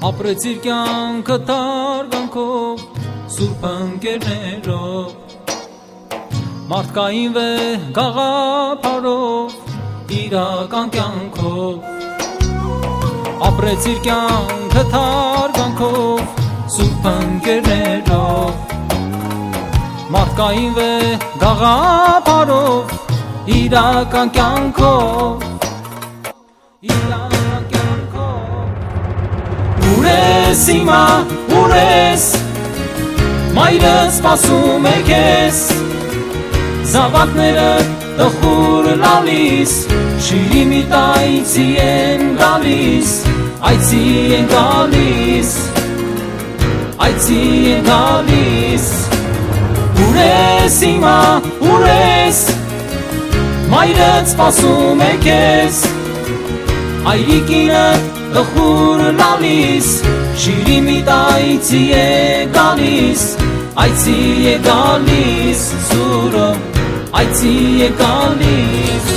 Ապրեցիր կյանքը թարգանքով, սուրբ ընկերներով, մարդկային գաղափարով, իրական կյանքով։ Ապրեցիր կյանքը թարգանքով, սուրբ ընկերներով, մարդկային գաղափարով, իրական կյանքով։ Ուր ես հիմա, ուր ես, մայրդ սպասում է քեզ, զավակները տխուր լալիս, շիրիմիտ այցի են գալիս, այցի են գալիս, այցի են գալիս։ Ուր ես հիմա, ուր ես, մայրդ սպասում է քեզ, հայրիկինը տխուր լալիս, շիրիմիտ այցի է գալիս, այցի է գալիս, սուրը այցի է գալիս։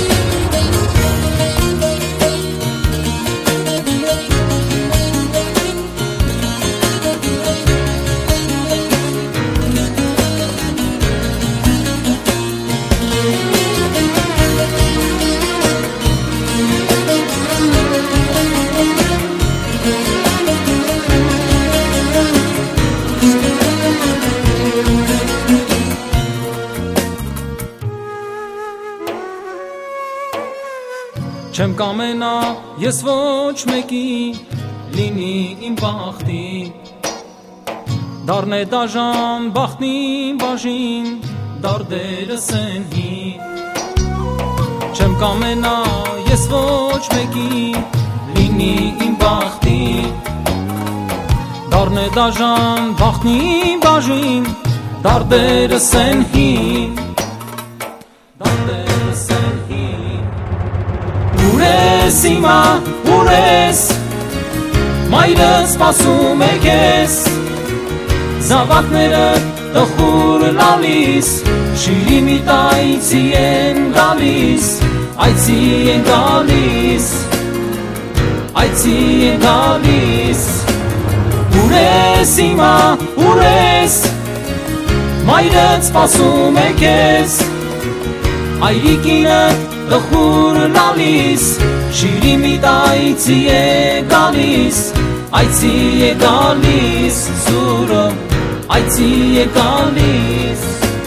Չեմ կամենա ես ոչ մեկի լինի իմ բախտին, դառնե դաժան բախտին բաժին, դարդերս են հին։ Չեմ կամենա ես ոչ մեկի լինի իմ բախտին, դառնե դաժան բախտին բաժին, դարդերս են հին, դարդերս են հին։ Ուր ես հիմա, ուր ես, մայրդ սպասում է քեզ, զավակները տխուր լալիս, շիրիմիտ այցի են գալիս, այցի են գալիս, այցի են գալիս։ Ուր ես հիմա, ուր ես, մայրդ սպասում է քեզ, հայրիկինը տխուր լալիս, շիրիմիտ այցի է գալիս, այցի է գալիս, սուրը այցի է գալիս։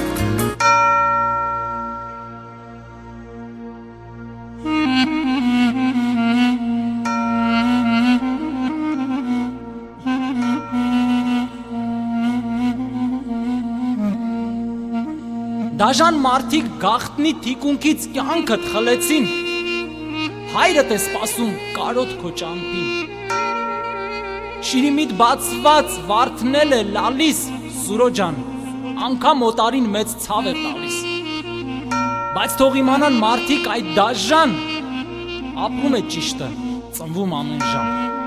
Դաժան մարդիկ գաղտնի թիկունքից կյանքդ խլեցին, հայրդ է սպասում կարոտ քո ճամփին, շիրիմիտ բացված վարդնել է լալիս, սուրո ջան, անգամ օտարին մեծ ցավ է տալիս, բայց թող իմանան մարդիկ այդ դաժան ապրում է ճիշտը, ծնվում ամեն ժամ։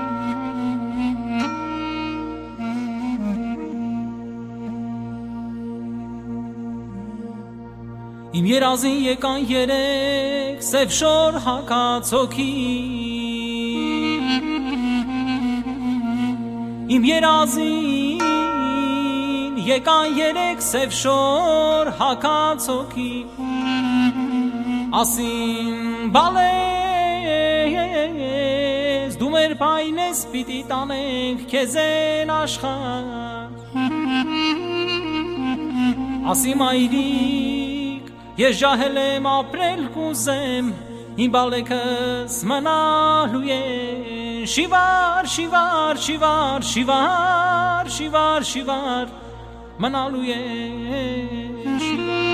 Իմ երազին եկան երեք սև շոր հագածոքի, Իմ երազին եկան երեք սև շոր հագածոքի, ասին բալես դու մեր պայնես պիտի տանենք քեզ են աշխարհ, ասի մայրիկ ես ջահել եմ ապրել կուզեմ, իմ բալեքս մնալու են, շիվար, շիվար, շիվար, շիվար, շիվար, շիվար, մնալու են, շիվար։